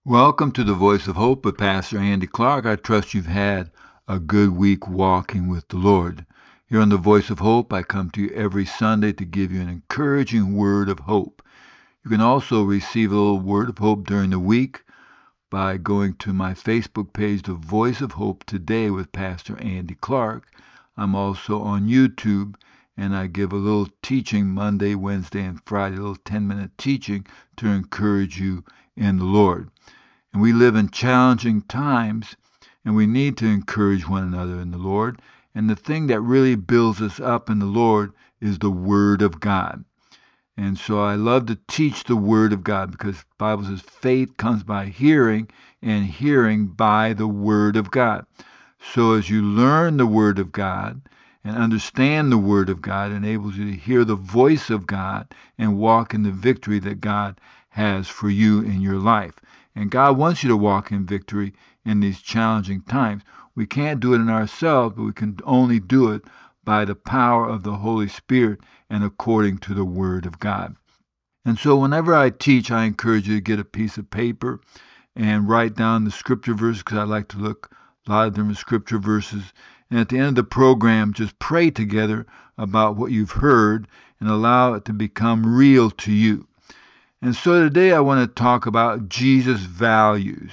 Welcome to the Voice of Hope with Pastor Andy Clark. I trust you've had a good week walking with the Lord. Here on the Voice of Hope, I come to you every Sunday to give you an encouraging word of hope. You can also receive a little word of hope during the week by going to my Facebook page, The Voice of Hope Today with Pastor Andy Clark. I'm also on YouTube, and I give a little teaching Monday, Wednesday, and Friday, a little 10-minute teaching to encourage you in the Lord. And we live in challenging times, and we need to encourage one another in the Lord. And the thing that really builds us up in the Lord is the Word of God. And so I love to teach the Word of God because the Bible says faith comes by hearing, and hearing by the Word of God. So as you learn the Word of God and understand the Word of God, it enables you to hear the voice of God and walk in the victory that God has for you in your life. And God wants you to walk in victory in these challenging times. We can't do it in ourselves, but we can only do it by the power of the Holy Spirit and according to the Word of God. And so whenever I teach, I encourage you to get a piece of paper and write down the scripture verses, because I like to look a lot of different scripture verses. And at the end of the program, just pray together about what you've heard and allow it to become real to you. And so today I want to talk about Jesus' values.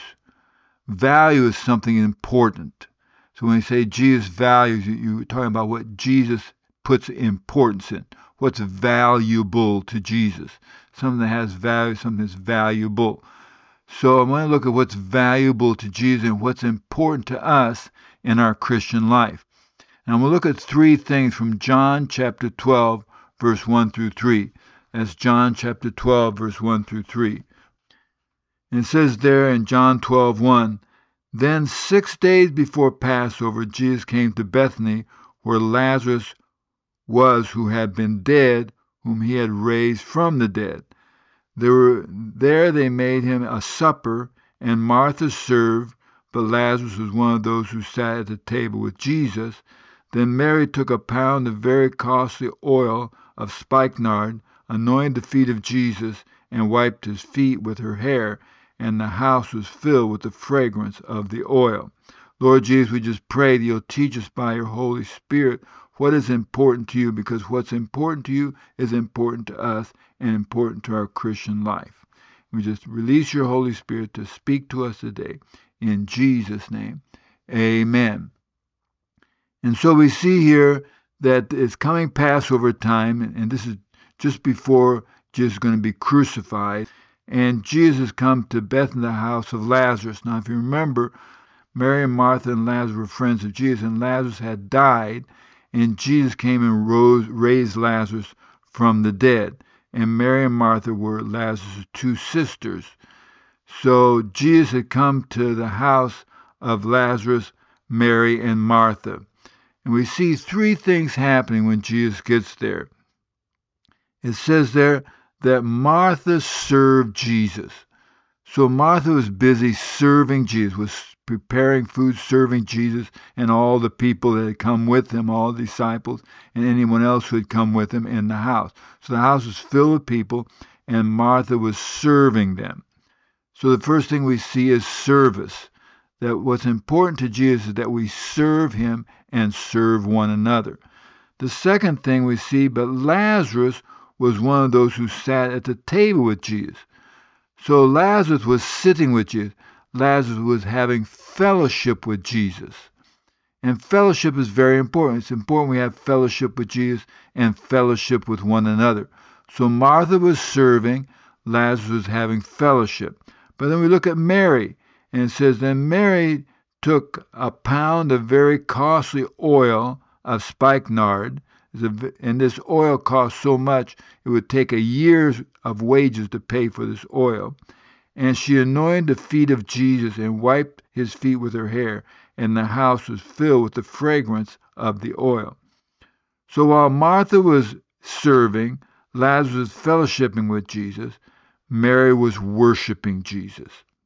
Value is something important. So when you say Jesus' values, you're talking about what Jesus puts importance in. What's valuable to Jesus. Something that has value, something that's valuable. So I want to look at what's valuable to Jesus and what's important to us in our Christian life. And I'm going to look at three things from John chapter 12, verse 1 through 3. That's John chapter 12, verse 1 through 3. And it says there in John 12:1, "Then 6 days before Passover, Jesus came to Bethany, where Lazarus was who had been dead, whom he had raised from the dead. There they made him a supper, and Martha served, but Lazarus was one of those who sat at the table with Jesus. Then Mary took a pound of very costly oil of spikenard, anointed the feet of Jesus, and wiped his feet with her hair, and the house was filled with the fragrance of the oil." Lord Jesus, we just pray that you'll teach us by your Holy Spirit what is important to you, because what's important to you is important to us and important to our Christian life. We just release your Holy Spirit to speak to us today. In Jesus' name, amen. And so we see here that it's coming Passover time, and this is just before Jesus is going to be crucified. And Jesus come to Bethany, the house of Lazarus. Now, if you remember, Mary and Martha and Lazarus were friends of Jesus, and Lazarus had died, and Jesus came and raised Lazarus from the dead. And Mary and Martha were Lazarus' two sisters. So Jesus had come to the house of Lazarus, Mary, and Martha. And we see three things happening when Jesus gets there. It says there that Martha served Jesus. So Martha was busy serving Jesus, was preparing food, serving Jesus, and all the people that had come with him, all the disciples, and anyone else who had come with him in the house. So the house was filled with people, and Martha was serving them. So the first thing we see is service. That what's important to Jesus is that we serve him and serve one another. The second thing we see, but Lazarus was one of those who sat at the table with Jesus. So Lazarus was sitting with Jesus. Lazarus was having fellowship with Jesus. And fellowship is very important. It's important we have fellowship with Jesus and fellowship with one another. So Martha was serving, Lazarus was having fellowship. But then we look at Mary, and it says, then Mary took a pound of very costly oil of spikenard, and this oil cost so much it would take a year's of wages to pay for this oil. And she anointed the feet of Jesus and wiped his feet with her hair, and the house was filled with the fragrance of the oil. So while Martha was serving, Lazarus was fellowshipping with Jesus, Mary was worshiping Jesus.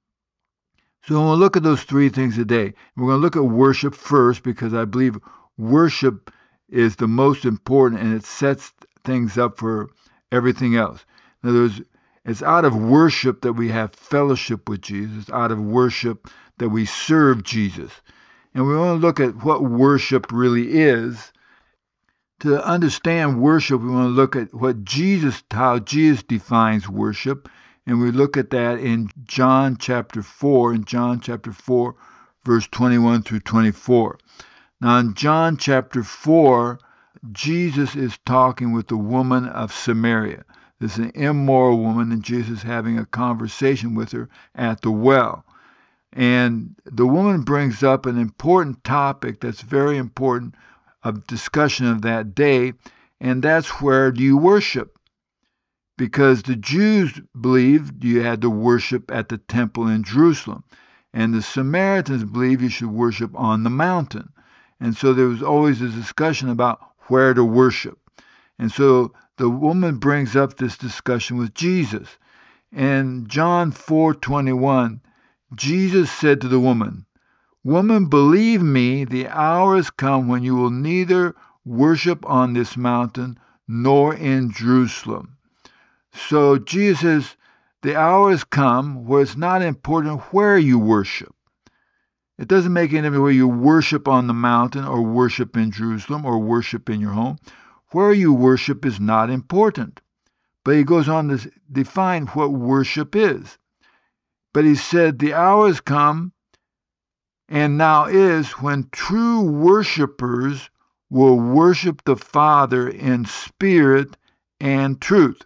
So we'll look at those three things today. We're going to look at worship first, because I believe worship is the most important, and it sets things up for everything else. In other words, It's out of worship that we have fellowship with Jesus, out of worship that we serve Jesus. And we want to look at what worship really is. To understand worship, we want to look at how Jesus defines worship. And we look at that in John chapter 4, verse 21 through 24. Now in John chapter 4, Jesus is talking with the woman of Samaria. This is an immoral woman, and Jesus is having a conversation with her at the well. And the woman brings up an important topic that's very important of discussion of that day, and that's where do you worship? Because the Jews believed you had to worship at the temple in Jerusalem, and the Samaritans believed you should worship on the mountain. And so there was always a discussion about where to worship. And so the woman brings up this discussion with Jesus. And John 4:21, Jesus said to the woman, "Woman, believe me, the hour has come when you will neither worship on this mountain nor in Jerusalem." So Jesus says, the hour has come where it's not important where you worship. It doesn't make any difference whether you worship on the mountain or worship in Jerusalem or worship in your home. Where you worship is not important. But he goes on to define what worship is. But he said, the hour has come and now is when true worshipers will worship the Father in spirit and truth.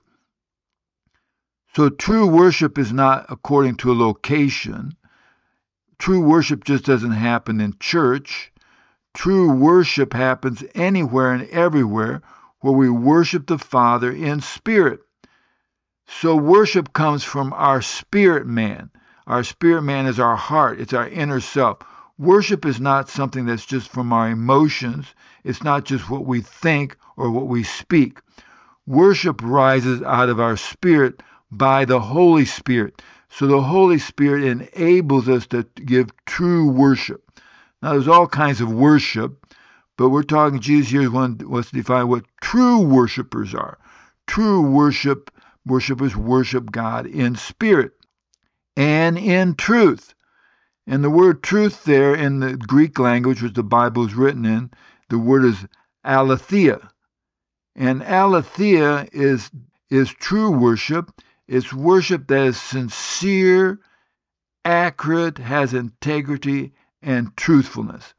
So true worship is not according to a location. True worship just doesn't happen in church. True worship happens anywhere and everywhere where we worship the Father in spirit. So worship comes from our spirit man. Our spirit man is our heart. It's our inner self. Worship is not something that's just from our emotions. It's not just what we think or what we speak. Worship rises out of our spirit by the Holy Spirit. So the Holy Spirit enables us to give true worship. Now, there's all kinds of worship, but we're talking, Jesus here wants to define what true worshipers are. True worshipers worship God in spirit and in truth. And the word truth there in the Greek language, which the Bible is written in, the word is aletheia. And aletheia is true worship. It's worship that is sincere, accurate, has integrity, and truthfulness.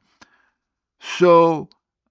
So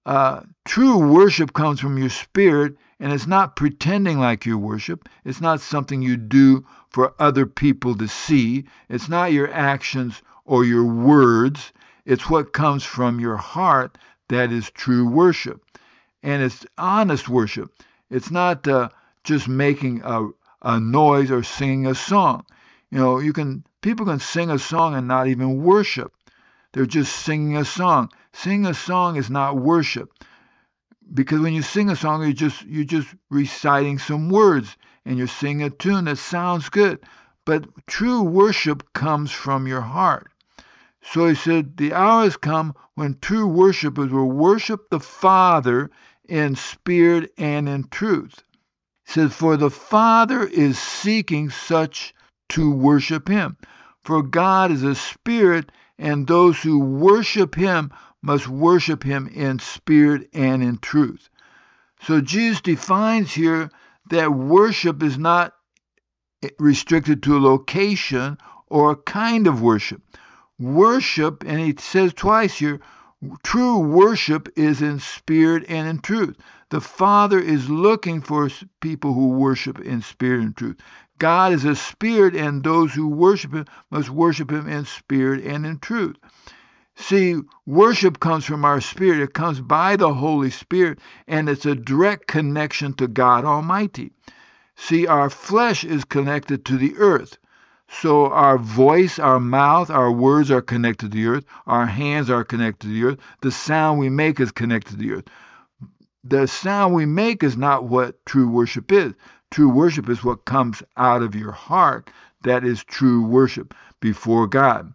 true worship comes from your spirit, and it's not pretending like you worship. It's not something you do for other people to see. It's not your actions or your words. It's what comes from your heart that is true worship. And it's honest worship. It's not just making a noise or singing a song. You know, people can sing a song and not even worship. They're just singing a song. Singing a song is not worship. Because when you sing a song, you're just reciting some words and you're singing a tune that sounds good. But true worship comes from your heart. So he said, the hour has come when true worshipers will worship the Father in spirit and in truth. He says, for the Father is seeking such to worship him. For God is a spirit, and those who worship him must worship him in spirit and in truth. So Jesus defines here that worship is not restricted to a location or a kind of worship. Worship, and he says twice here, true worship is in spirit and in truth. The Father is looking for people who worship in spirit and truth. God is a spirit, and those who worship him must worship him in spirit and in truth. See, worship comes from our spirit. It comes by the Holy Spirit, and it's a direct connection to God Almighty. See, our flesh is connected to the earth. So our voice, our mouth, our words are connected to the earth. Our hands are connected to the earth. The sound we make is connected to the earth. The sound we make is not what true worship is. True worship is what comes out of your heart. That is true worship before God.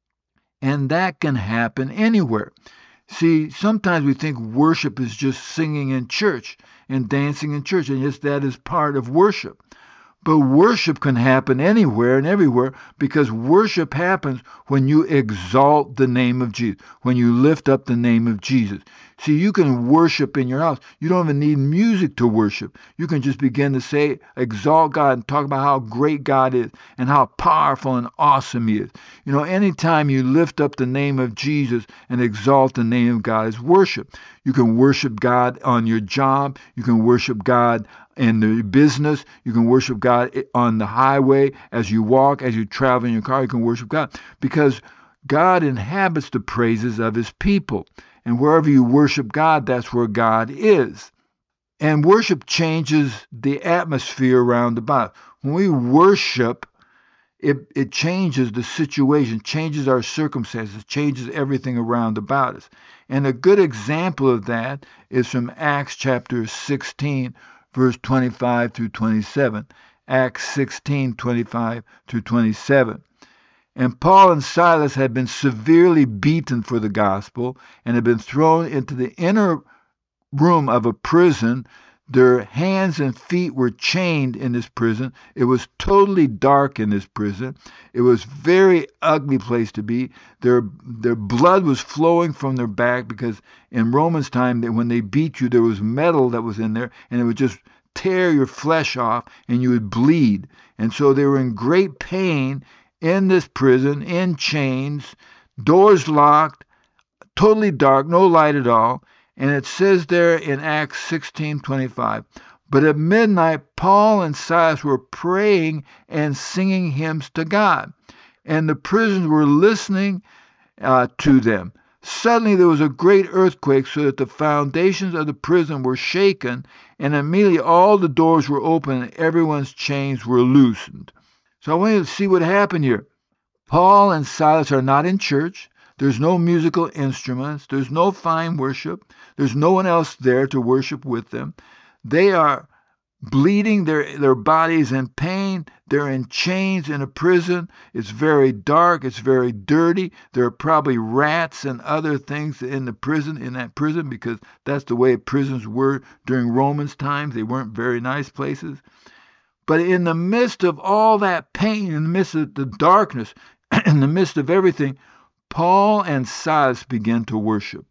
And that can happen anywhere. See, sometimes we think worship is just singing in church and dancing in church, and yes, that is part of worship. But worship can happen anywhere and everywhere, because worship happens when you exalt the name of Jesus, when you lift up the name of Jesus. See, you can worship in your house. You don't even need music to worship. You can just begin to say, exalt God and talk about how great God is and how powerful and awesome He is. You know, anytime you lift up the name of Jesus and exalt the name of God is worship. You can worship God on your job. You can worship God in the business. You can worship God on the highway as you walk, as you travel in your car. You can worship God because God inhabits the praises of His people. And wherever you worship God, that's where God is. And worship changes the atmosphere around about. When we worship, it changes the situation, changes our circumstances, changes everything around about us. And a good example of that is from Acts chapter 16, verse 25 through 27. Acts 16, 25 through 27. And Paul and Silas had been severely beaten for the gospel and had been thrown into the inner room of a prison. Their hands and feet were chained in this prison. It was totally dark in this prison. It was a very ugly place to be. Their blood was flowing from their back, because in Romans' time, when they beat you, there was metal that was in there, and it would just tear your flesh off, and you would bleed. And so they were in great pain in this prison, in chains, doors locked, totally dark, no light at all. And it says there in Acts 16:25, but at midnight Paul and Silas were praying and singing hymns to God, and the prisoners were listening to them. Suddenly there was a great earthquake, so that the foundations of the prison were shaken, and immediately all the doors were open and everyone's chains were loosened. So I want you to see what happened here. Paul and Silas are not in church. There's no musical instruments. There's no fine worship. There's no one else there to worship with them. They are bleeding. Their bodies in pain. They're in chains in a prison. It's very dark. It's very dirty. There are probably rats and other things in that prison, because that's the way prisons were during Romans' times. They weren't very nice places. But in the midst of all that pain, in the midst of the darkness, in the midst of everything, Paul and Silas began to worship.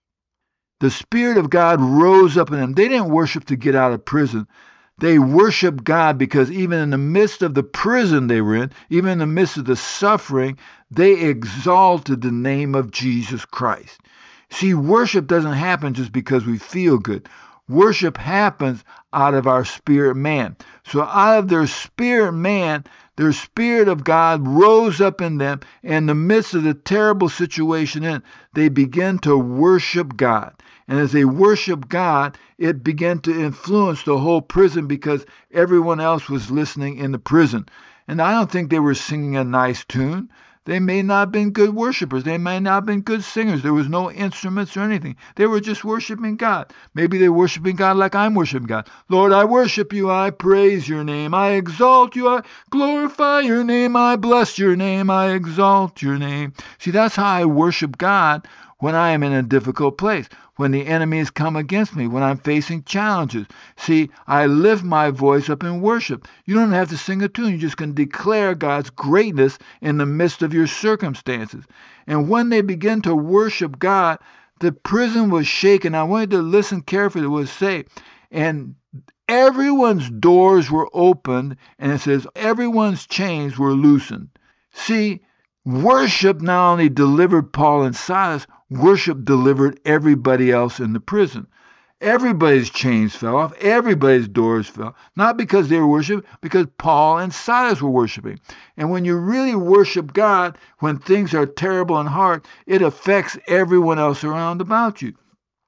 The Spirit of God rose up in them. They didn't worship to get out of prison. They worshiped God because even in the midst of the prison they were in, even in the midst of the suffering, they exalted the name of Jesus Christ. See, worship doesn't happen just because we feel good. Worship happens out of our spirit man. So out of their spirit man, their Spirit of God rose up in them, and in the midst of the terrible situation they began to worship God. And as they worshiped God, it began to influence the whole prison, because everyone else was listening in the prison. And I don't think they were singing a nice tune. They may not have been good worshipers. They may not have been good singers. There was no instruments or anything. They were just worshiping God. Maybe they were worshiping God like I'm worshiping God. Lord, I worship you. I praise your name. I exalt you. I glorify your name. I bless your name. I exalt your name. See, that's how I worship God when I am in a difficult place, when the enemy has come against me, when I'm facing challenges. See, I lift my voice up in worship. You don't have to sing a tune. You just can declare God's greatness in the midst of your circumstances. And when they begin to worship God, the prison was shaken. I wanted to listen carefully to what it say. And everyone's doors were opened, and it says everyone's chains were loosened. See, worship not only delivered Paul and Silas, worship delivered everybody else in the prison. Everybody's chains fell off. Everybody's doors fell. Not because they were worshiping, because Paul and Silas were worshiping. And when you really worship God, when things are terrible and hard, it affects everyone else around about you.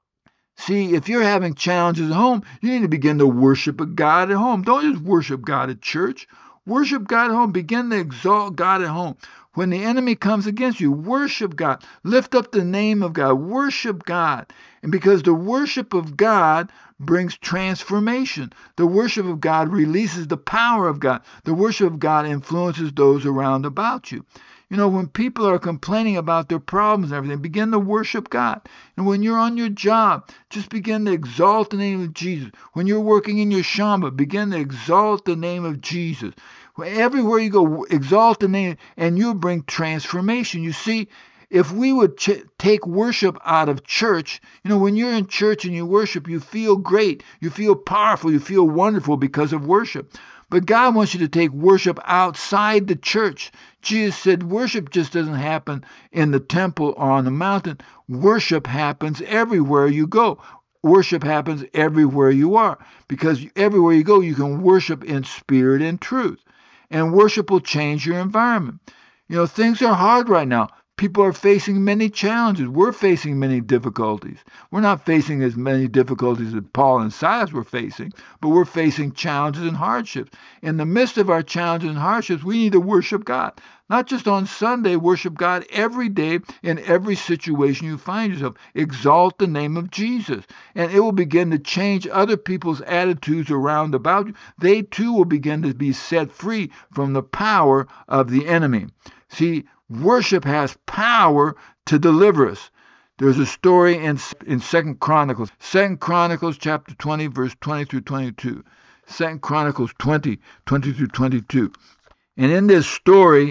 See, if you're having challenges at home, you need to begin to worship God at home. Don't just worship God at church. Worship God at home. Begin to exalt God at home. When the enemy comes against you, worship God. Lift up the name of God. Worship God. And because the worship of God brings transformation. The worship of God releases the power of God. The worship of God influences those around about you. When people are complaining about their problems and everything, begin to worship God. And when you're on your job, just begin to exalt the name of Jesus. When you're working in your shamba, begin to exalt the name of Jesus. Everywhere you go, exalt the name, and you'll bring transformation. You see, if we would take worship out of church, when you're in church and you worship, you feel great, you feel powerful, you feel wonderful because of worship. But God wants you to take worship outside the church. Jesus said worship just doesn't happen in the temple or on the mountain. Worship happens everywhere you go. Worship happens everywhere you are, because everywhere you go, you can worship in spirit and truth. And worship will change your environment. Things are hard right now. People are facing many challenges. We're facing many difficulties. We're not facing as many difficulties as Paul and Silas were facing, but we're facing challenges and hardships. In the midst of our challenges and hardships, we need to worship God. Not just on Sunday, worship God every day in every situation you find yourself. Exalt the name of Jesus, and it will begin to change other people's attitudes around about you. They too will begin to be set free from the power of the enemy. See, worship has power to deliver us. There's a story in 2 Chronicles. 2 Chronicles chapter 20, verse 20 through 22. 2 Chronicles 20, 20 through 22. And in this story,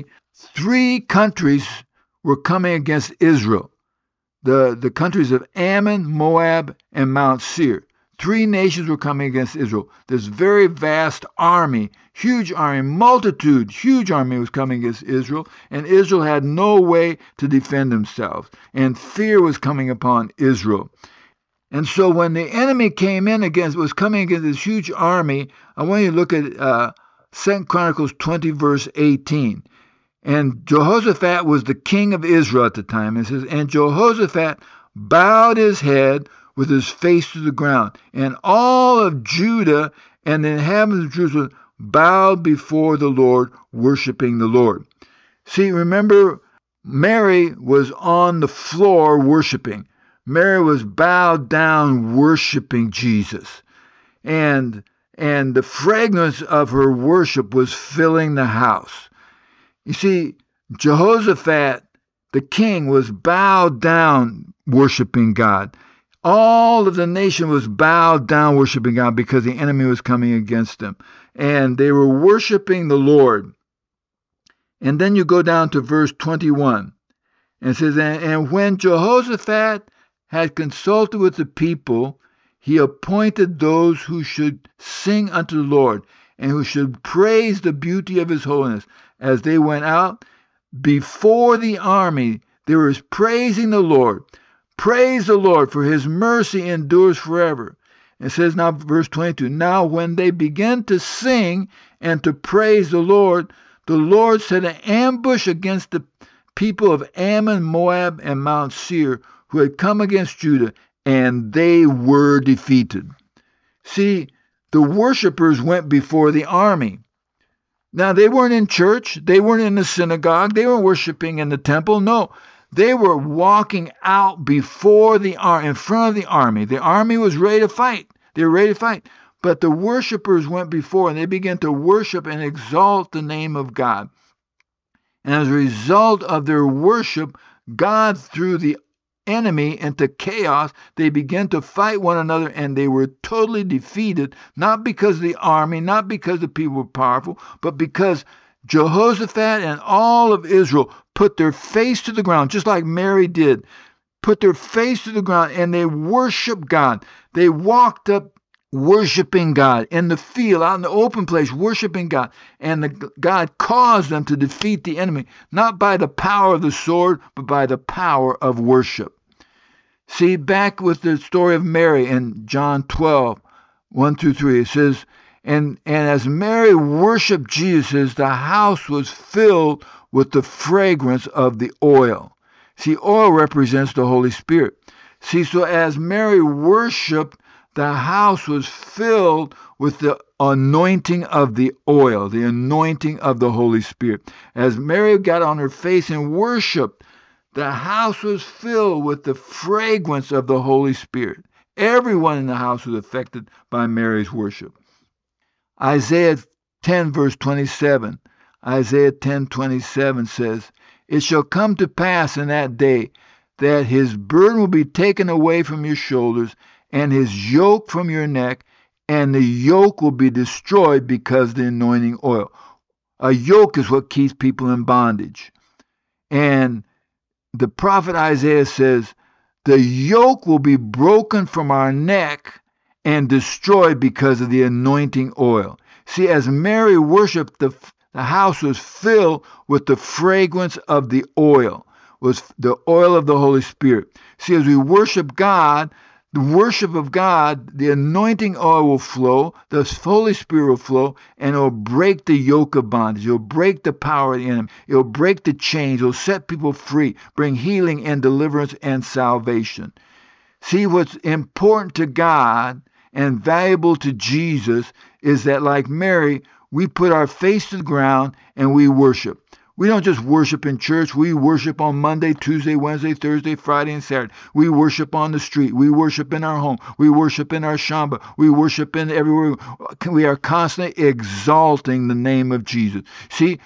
3 countries were coming against Israel. The countries of Ammon, Moab, and Mount Seir. 3 nations were coming against Israel. This very vast army, huge army, huge army was coming against Israel, and Israel had no way to defend themselves, and fear was coming upon Israel. And so when the enemy was coming against this huge army, I want you to look at 2 Chronicles 20, verse 18. And Jehoshaphat was the king of Israel at the time. It says, and Jehoshaphat bowed his head with his face to the ground. And all of Judah and the inhabitants of Jerusalem bowed before the Lord, worshiping the Lord. See, remember, Mary was on the floor worshiping. Mary was bowed down worshiping Jesus. And the fragrance of her worship was filling the house. You see, Jehoshaphat, the king, was bowed down worshiping God. All of the nation was bowed down worshiping God because the enemy was coming against them. And they were worshiping the Lord. And then you go down to verse 21. And it says, and when Jehoshaphat had consulted with the people, he appointed those who should sing unto the Lord and who should praise the beauty of his holiness. As they went out before the army, they were praising the Lord. Praise the Lord, for his mercy endures forever. It says now, verse 22, now when they began to sing and to praise the Lord set an ambush against the people of Ammon, Moab, and Mount Seir, who had come against Judah, and they were defeated. See, the worshipers went before the army. Now, they weren't in church. They weren't in the synagogue. They weren't worshiping in the temple. No, they were walking out before the army, in front of the army. The army was ready to fight. They were ready to fight. But the worshipers went before, and they began to worship and exalt the name of God. And as a result of their worship, God threw the enemy into chaos. They began to fight one another, and they were totally defeated, not because of the army, not because the people were powerful, but because Jehoshaphat and all of Israel put their face to the ground, just like Mary did, put their face to the ground, and they worshiped God. They walked up worshiping God in the field, out in the open place, worshiping God. And God caused them to defeat the enemy, not by the power of the sword, but by the power of worship. See, back with the story of Mary in John 12, 1 through 3, it says, and as Mary worshiped Jesus, the house was filled with the fragrance of the oil. See, oil represents the Holy Spirit. See, so as Mary worshiped, the house was filled with the anointing of the oil, the anointing of the Holy Spirit. As Mary got on her face and worshiped, the house was filled with the fragrance of the Holy Spirit. Everyone in the house was affected by Mary's worship. Isaiah 10, verse 27. Isaiah 10:27 says, It shall come to pass in that day that his burden will be taken away from your shoulders, and his yoke from your neck, and the yoke will be destroyed because of the anointing oil. A yoke is what keeps people in bondage. And the prophet Isaiah says, the yoke will be broken from our neck and destroyed because of the anointing oil. See, as Mary worshiped, the house was filled with the fragrance of the oil, was the oil of the Holy Spirit. See, as we worship God, the worship of God, the anointing oil will flow, the Holy Spirit will flow, and it will break the yoke of bondage. It will break the power of the enemy. It will break the chains. It will set people free, bring healing and deliverance and salvation. See, what's important to God and valuable to Jesus is that, like Mary, we put our face to the ground and we worship. We don't just worship in church. We worship on Monday, Tuesday, Wednesday, Thursday, Friday, and Saturday. We worship on the street. We worship in our home. We worship in our shamba. We worship in everywhere. We are constantly exalting the name of Jesus. See,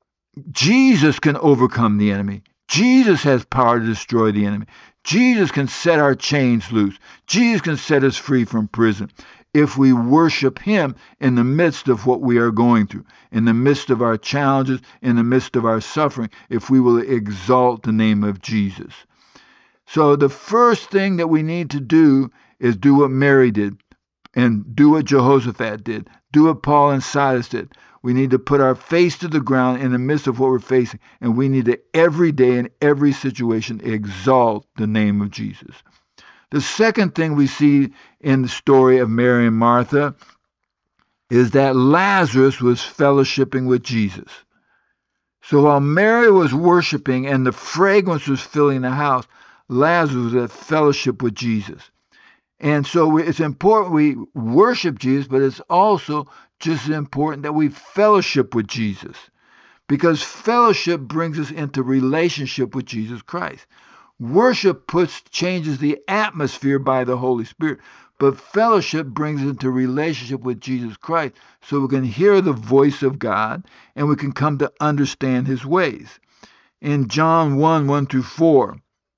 Jesus can overcome the enemy. Jesus has power to destroy the enemy. Jesus can set our chains loose. Jesus can set us free from prison if we worship him in the midst of what we are going through, in the midst of our challenges, in the midst of our suffering, if we will exalt the name of Jesus. So the first thing that we need to do is do what Mary did, and do what Jehoshaphat did, do what Paul and Silas did. We need to put our face to the ground in the midst of what we're facing, and we need to every day in every situation exalt the name of Jesus. The second thing we see in the story of Mary and Martha is that Lazarus was fellowshipping with Jesus. So while Mary was worshiping and the fragrance was filling the house, Lazarus was at fellowship with Jesus. And so it's important we worship Jesus, but it's also just as important that we fellowship with Jesus, because fellowship brings us into relationship with Jesus Christ. Worship changes the atmosphere by the Holy Spirit, but fellowship brings us into relationship with Jesus Christ so we can hear the voice of God and we can come to understand his ways. In John 1 through 4,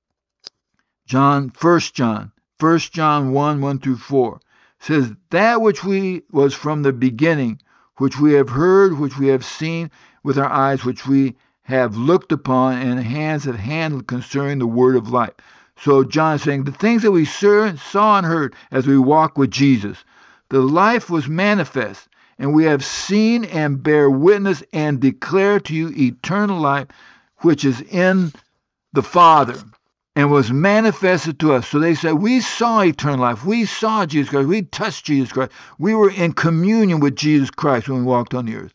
1 John 1 through 4 says, that which was from the beginning, which we have heard, which we have seen with our eyes, which we have looked upon, and hands have handled concerning the word of life. So John is saying the things that we saw and heard as we walk with Jesus, the life was manifest, and we have seen and bear witness and declare to you eternal life, which is in the Father, and was manifested to us. So they said, we saw eternal life. We saw Jesus Christ. We touched Jesus Christ. We were in communion with Jesus Christ when we walked on the earth.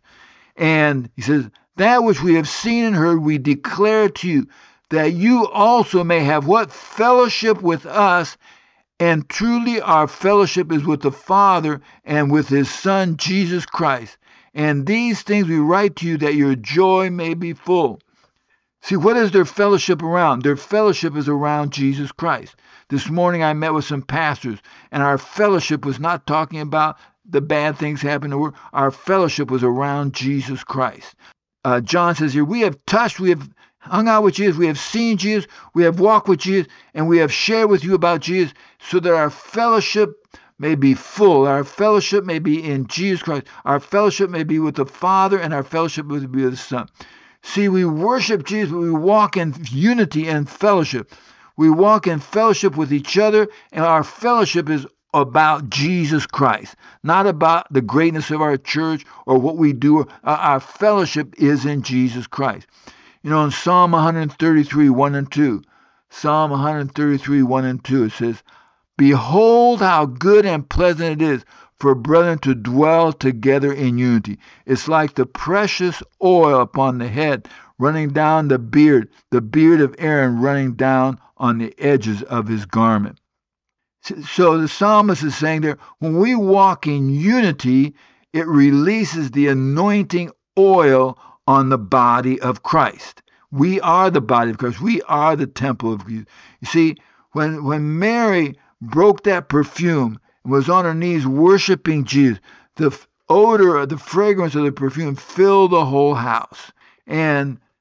And he says, that which we have seen and heard, we declare to you, that you also may have what? Fellowship with us. And truly our fellowship is with the Father and with his Son, Jesus Christ. And these things we write to you, that your joy may be full. See, what is their fellowship around? Their fellowship is around Jesus Christ. This morning I met with some pastors, and our fellowship was not talking about the bad things happening in the world. Our fellowship was around Jesus Christ. John says here, we have touched, we have hung out with Jesus, we have seen Jesus, we have walked with Jesus, and we have shared with you about Jesus, so that our fellowship may be full. Our fellowship may be in Jesus Christ. Our fellowship may be with the Father, and our fellowship may be with the Son. See, we worship Jesus, but we walk in unity and fellowship. We walk in fellowship with each other, and our fellowship is about Jesus Christ, not about the greatness of our church or what we do. Our fellowship is in Jesus Christ. You know, in Psalm 133, 1 and 2, Psalm 133, 1 and 2, it says, behold how good and pleasant it is for brethren to dwell together in unity. It's like the precious oil upon the head running down the beard of Aaron running down on the edges of his garment. So the psalmist is saying there, when we walk in unity, it releases the anointing oil on the body of Christ. We are the body of Christ. We are the temple of Jesus. You see, when Mary broke that perfume and was on her knees worshiping Jesus, the odor, the fragrance of the perfume filled the whole house. And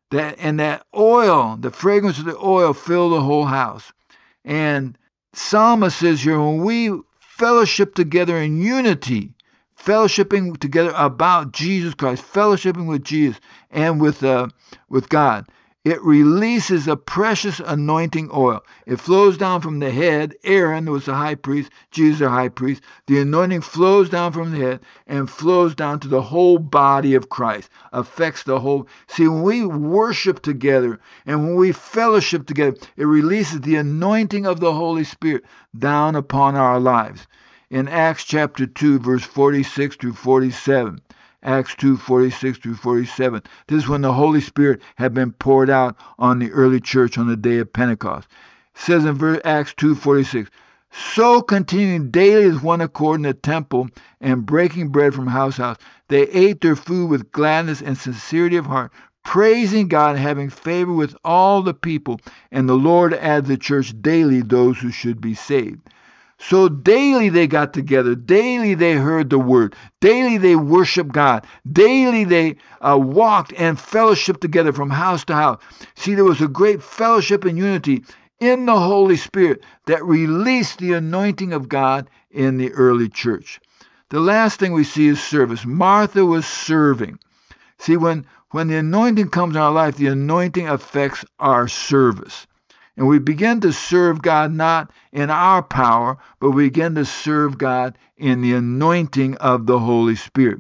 that oil, the fragrance of the oil, filled the whole house. And Psalmist says here, when we fellowship together in unity, fellowshipping together about Jesus Christ, fellowshipping with Jesus and with God, it releases a precious anointing oil. It flows down from the head. Aaron was the high priest, Jesus the high priest. The anointing flows down from the head and flows down to the whole body of Christ, affects the whole. See, when we worship together and when we fellowship together, it releases the anointing of the Holy Spirit down upon our lives. In Acts chapter 2, verse 46 through 47, Acts 2, 46 through 47. This is when the Holy Spirit had been poured out on the early church on the day of Pentecost. It says in Acts 2, 46, so continuing daily with one accord in the temple and breaking bread from house to house, they ate their food with gladness and sincerity of heart, praising God and having favor with all the people. And the Lord added to the church daily those who should be saved. So daily they got together. Daily they heard the word. Daily they worshiped God. Daily they walked and fellowshiped together from house to house. See, there was a great fellowship and unity in the Holy Spirit that released the anointing of God in the early church. The last thing we see is service. Martha was serving. See, when the anointing comes in our life, the anointing affects our service. And we begin to serve God not in our power, but we begin to serve God in the anointing of the Holy Spirit.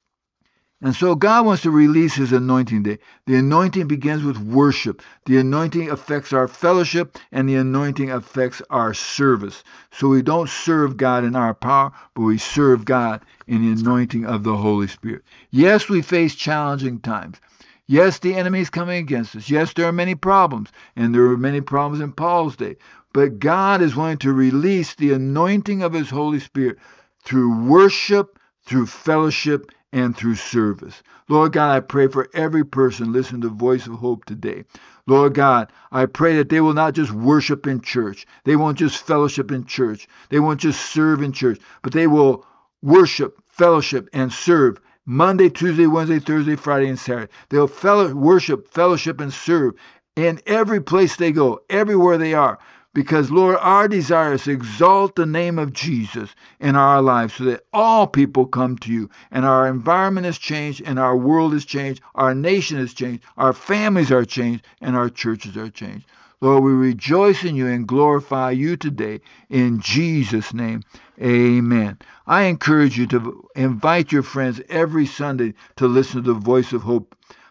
And so God wants to release His anointing today. The anointing begins with worship. The anointing affects our fellowship, and the anointing affects our service. So we don't serve God in our power, but we serve God in the anointing of the Holy Spirit. Yes, we face challenging times. Yes, the enemy is coming against us. Yes, there are many problems, and there were many problems in Paul's day. But God is wanting to release the anointing of His Holy Spirit through worship, through fellowship, and through service. Lord God, I pray for every person listening to the Voice of Hope today. Lord God, I pray that they will not just worship in church. They won't just fellowship in church. They won't just serve in church, but they will worship, fellowship, and serve Monday, Tuesday, Wednesday, Thursday, Friday, and Saturday. They'll worship, fellowship, and serve in every place they go, everywhere they are. Because, Lord, our desire is to exalt the name of Jesus in our lives so that all people come to you. And our environment is changed, and our world is changed, our nation is changed, our families are changed, and our churches are changed. Lord, we rejoice in you and glorify you today. In Jesus' name, amen. I encourage you to invite your friends every Sunday to listen to the Voice of Hope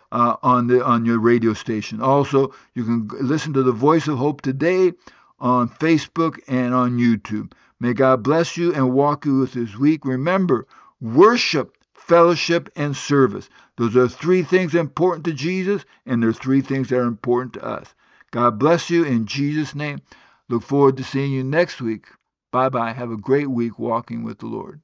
on your radio station. Also, you can listen to the Voice of Hope today on Facebook and on YouTube. May God bless you and walk you with this week. Remember, worship, fellowship, and service. Those are three things important to Jesus, and they're three things that are important to us. God bless you in Jesus' name. Look forward to seeing you next week. Bye-bye. Have a great week walking with the Lord.